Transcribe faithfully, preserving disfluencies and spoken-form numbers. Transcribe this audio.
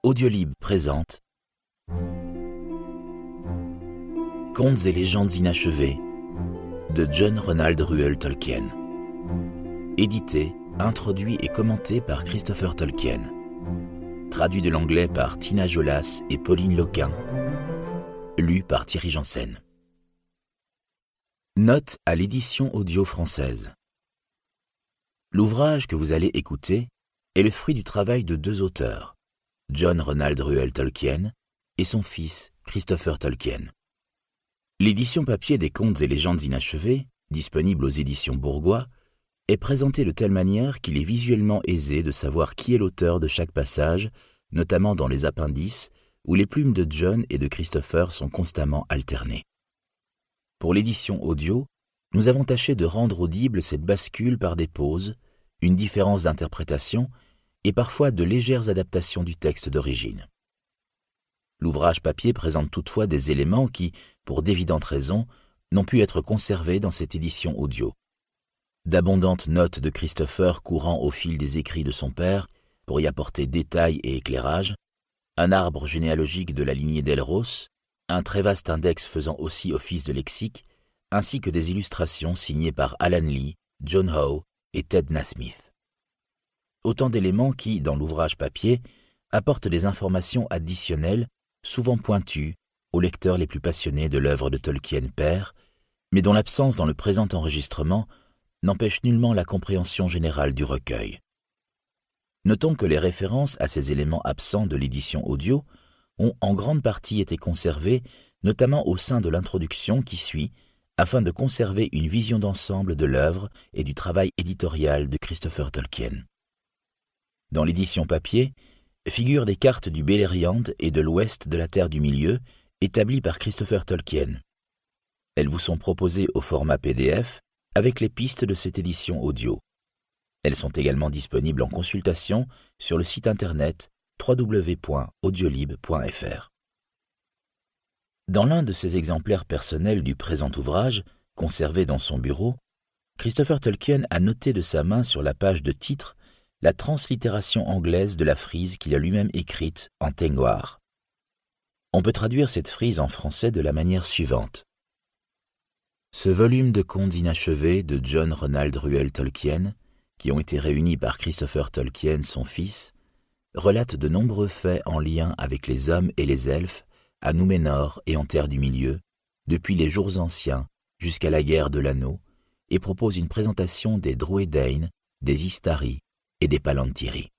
Audiolib présente Contes et légendes inachevées de John Ronald Reuel Tolkien. Édité, introduit et commenté par Christopher Tolkien. Traduit de l'anglais par Tina Jolas et Pauline Loquin. Lu par Thierry Janssen. Note à l'édition audio française. L'ouvrage que vous allez écouter est le fruit du travail de deux auteurs, John Ronald Reuel Tolkien et son fils Christopher Tolkien. L'édition papier des Contes et légendes inachevées, disponible aux éditions Bourgois, est présentée de telle manière qu'il est visuellement aisé de savoir qui est l'auteur de chaque passage, notamment dans les appendices, où les plumes de John et de Christopher sont constamment alternées. Pour l'édition audio, nous avons tâché de rendre audible cette bascule par des pauses, une différence d'interprétation et parfois de légères adaptations du texte d'origine. L'ouvrage papier présente toutefois des éléments qui, pour d'évidentes raisons, n'ont pu être conservés dans cette édition audio. D'abondantes notes de Christopher courant au fil des écrits de son père pour y apporter détails et éclairage, un arbre généalogique de la lignée d'Elros, un très vaste index faisant aussi office de lexique, ainsi que des illustrations signées par Alan Lee, John Howe et Ted Nasmith. Autant d'éléments qui, dans l'ouvrage papier, apportent des informations additionnelles, souvent pointues, aux lecteurs les plus passionnés de l'œuvre de Tolkien père, mais dont l'absence dans le présent enregistrement n'empêche nullement la compréhension générale du recueil. Notons que les références à ces éléments absents de l'édition audio ont en grande partie été conservées, notamment au sein de l'introduction qui suit, afin de conserver une vision d'ensemble de l'œuvre et du travail éditorial de Christopher Tolkien. Dans l'édition papier, figurent des cartes du Beleriand et de l'ouest de la Terre du Milieu, établies par Christopher Tolkien. Elles vous sont proposées au format P D F avec les pistes de cette édition audio. Elles sont également disponibles en consultation sur le site internet w w w point audiolib point f r. Dans l'un de ses exemplaires personnels du présent ouvrage, conservé dans son bureau, Christopher Tolkien a noté de sa main sur la page de titre la translittération anglaise de la frise qu'il a lui-même écrite en Tengwar. On peut traduire cette frise en français de la manière suivante. Ce volume de contes inachevés de John Ronald Reuel Tolkien, qui ont été réunis par Christopher Tolkien, son fils, relate de nombreux faits en lien avec les hommes et les elfes à Númenor et en Terre du Milieu, depuis les jours anciens jusqu'à la guerre de l'Anneau, et propose une présentation des Druedain, des Istari et des Palantiri.